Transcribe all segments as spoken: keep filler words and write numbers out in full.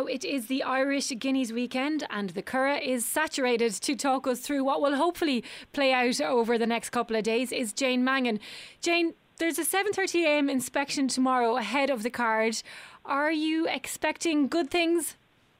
it is the Irish Guineas weekend and the Curragh is saturated. To talk us through what will hopefully play out over the next couple of days is Jane Mangan. Jane, there's a seven thirty a m inspection tomorrow ahead of the card. Are you expecting good things?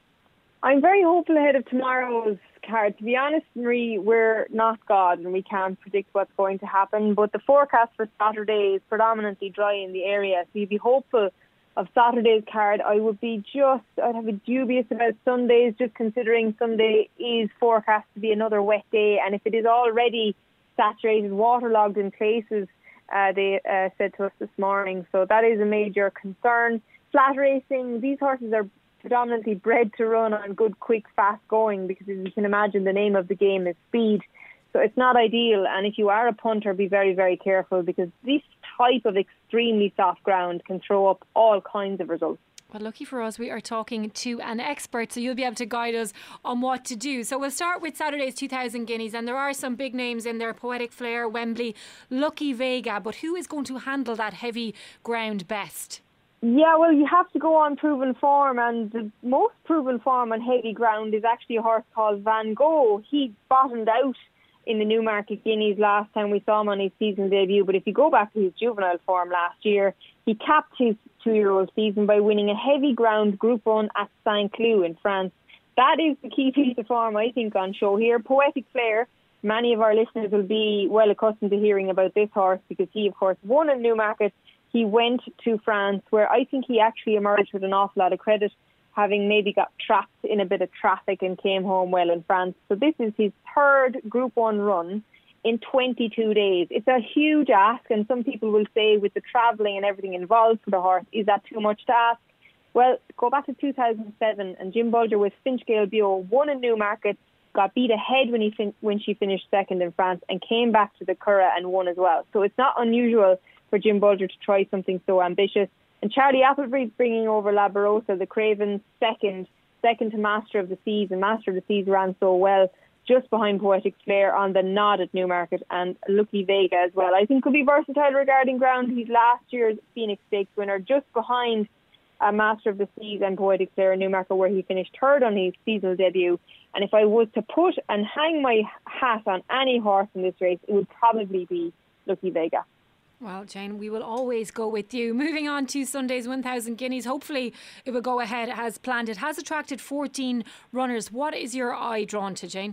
I'm very hopeful ahead of tomorrow's card. To be honest, Marie, we're not God and we can't predict what's going to happen. But the forecast for Saturday is predominantly dry in the area. So you'd be hopeful of Saturday's card. I would be just, I'd have a dubious about Sundays, just considering Sunday is forecast to be another wet day. And if it is already saturated, waterlogged in places, uh, they uh, said to us this morning. So that is a major concern. Flat racing, these horses are predominantly bred to run on good, quick, fast going, because as you can imagine, the name of the game is speed. So it's not ideal. And if you are a punter, be very, very careful, because this type of extremely soft ground can throw up all kinds of results. Well, lucky for us, we are talking to an expert, so you'll be able to guide us on what to do. So we'll start with Saturday's two thousand guineas, and there are some big names in there: Poetic Flare, Wembley, Lucky Vega. But who is going to handle that heavy ground best? Yeah, well, you have to go on proven form, and the most proven form on heavy ground is actually a horse called Van Gogh. He bottomed out in the Newmarket Guineas last time we saw him on his season debut, but if you go back to his juvenile form last year, he capped his two-year-old season by winning a heavy ground Group one at Saint-Cloud in France. That is the key piece of form, I think, on show here. Poetic Flare, many of our listeners will be well accustomed to hearing about this horse, because he, of course, won in Newmarket. He went to France, where I think he actually emerged with an awful lot of credit, having maybe got trapped in a bit of traffic and came home well in France. So this is his third Group one run in twenty-two days. It's a huge ask, and some people will say, with the travelling and everything involved for the horse, is that too much to ask? Well, go back to two thousand seven, and Jim Bulger with Finchgale Bio won in Newmarket, got beat ahead when he fin- when she finished second in France, and came back to the Curragh and won as well. So it's not unusual for Jim Bulger to try something so ambitious. And Charlie Appleby bringing over La Barossa, the Cravens second, second to Master of the Seas, and Master of the Seas ran so well, just behind Poetic Flare on the nod at Newmarket, and Lucky Vega as well. I think could be versatile regarding ground. He's last year's Phoenix Stakes winner, just behind uh, Master of the Seas and Poetic Flare in Newmarket, where he finished third on his seasonal debut. And if I was to put and hang my hat on any horse in this race, it would probably be Lucky Vega. Well, Jane, we will always go with you. Moving on to Sunday's one thousand guineas. Hopefully it will go ahead as planned. It has attracted fourteen runners. What is your eye drawn to, Jane?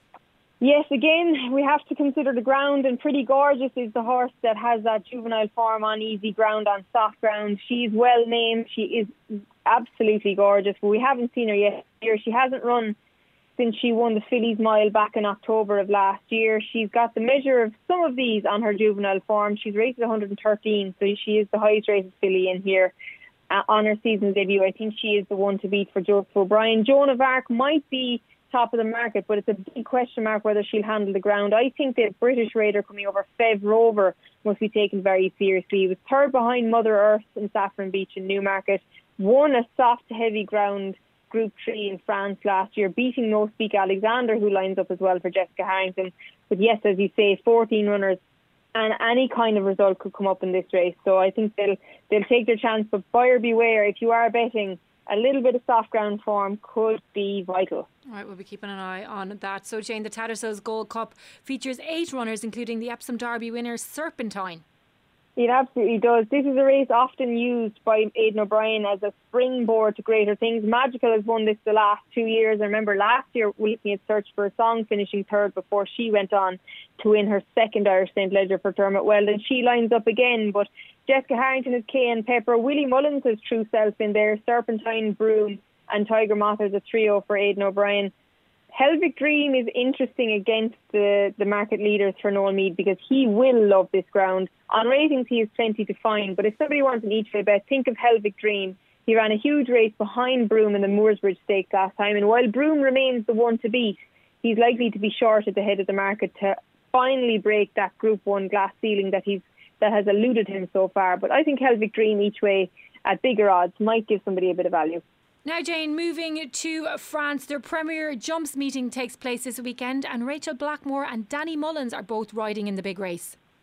Yes, again, we have to consider the ground, and Pretty Gorgeous is the horse that has that juvenile form on easy ground, on soft ground. She's well named. She is absolutely gorgeous, but we haven't seen her yet here. She hasn't run since she won the Fillies Mile back in October of last year. She's got the measure of some of these on her juvenile form. She's rated one hundred thirteen, so she is the highest rated filly in here uh, on her season debut. I think she is the one to beat for Joseph O'Brien. Joan of Arc might be top of the market, but it's a big question mark whether she'll handle the ground. I think the British raider coming over, Fev Rover, must be taken very seriously. He was third behind Mother Earth in Saffron Beach in Newmarket, won a soft heavy ground Group three in France last year, beating No Speak Alexander, who lines up as well for Jessica Harrington. But yes, as you say, fourteen runners, and any kind of result could come up in this race. So I think they'll they'll take their chance, but buyer beware. If you are betting, a little bit of soft ground form could be vital. All right, we'll be keeping an eye on that. So Jane, the Tattersalls Gold Cup features eight runners, including the Epsom Derby winner Serpentine. It absolutely does. This is a race often used by Aidan O'Brien as a springboard to greater things. Magical has won this the last two years. I remember last year looking at Search for a Song, finishing third before she went on to win her second Irish Saint Leger for Dermot Weldon. She lines up again, but Jessica Harrington is Cayenne Pepper. Willie Mullins has True Self in there. Serpentine, Broom and Tiger Moth is a trio for Aidan O'Brien. Helvic Dream is interesting against the, the market leaders for Noel Meade, because he will love this ground. On ratings, he is plenty to find, but if somebody wants an each way bet, think of Helvic Dream. He ran a huge race behind Broom in the Moorsbridge Stakes last time, and while Broom remains the one to beat, he's likely to be short at the head of the market to finally break that Group one glass ceiling that he's that has eluded him so far. But I think Helvic Dream each way at bigger odds might give somebody a bit of value. Now, Jane, moving to France, their Premier Jumps meeting takes place this weekend, and Rachel Blackmore and Danny Mullins are both riding in the big race.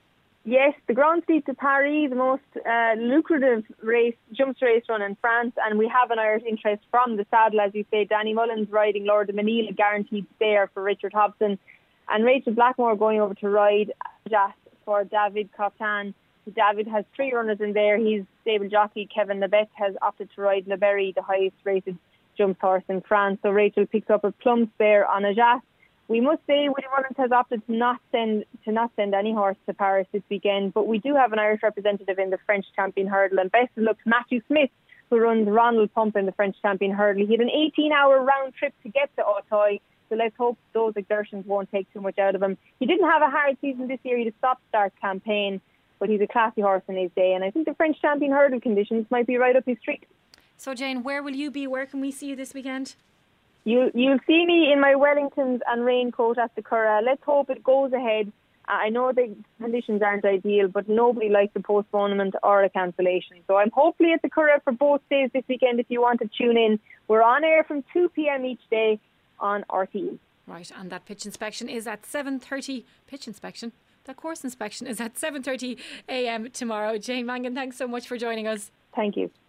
Yes, the Grand Prix de Paris, the most uh, lucrative race, jumps race run in France, and we have an Irish interest from the saddle, as you say. Danny Mullins riding Lord of Manila, guaranteed stare for Richard Hobson, and Rachel Blackmore going over to ride Jas for David Cotan. David has three runners in there. His stable jockey, Kevin Lebet, has opted to ride Le Berry, the highest rated jumps horse in France. So Rachel picks up a plum spare on a Jas. We must say Willie Mullins has opted to not send to not send any horse to Paris this weekend, but we do have an Irish representative in the French champion hurdle, and best of luck to Matthew Smith, who runs Ronald Pump in the French champion hurdle. He had an eighteen hour round trip to get to Auteuil, so let's hope those exertions won't take too much out of him. He didn't have a hard season this year. He had a stop-start campaign, but he's a classy horse in his day, and I think the French champion hurdle conditions might be right up his street. So Jane, where will you be? Where can we see you this weekend? You, you'll see me in my Wellingtons and raincoat at the Curragh. Let's hope it goes ahead. Uh, I know the conditions aren't ideal, but nobody likes a postponement or a cancellation. So I'm hopefully at the Curragh for both days this weekend if you want to tune in. We're on air from two p.m. each day on R T E. Right, and that pitch inspection is at seven thirty. Pitch inspection? That course inspection is at seven thirty a.m. tomorrow. Jane Mangan, thanks so much for joining us. Thank you.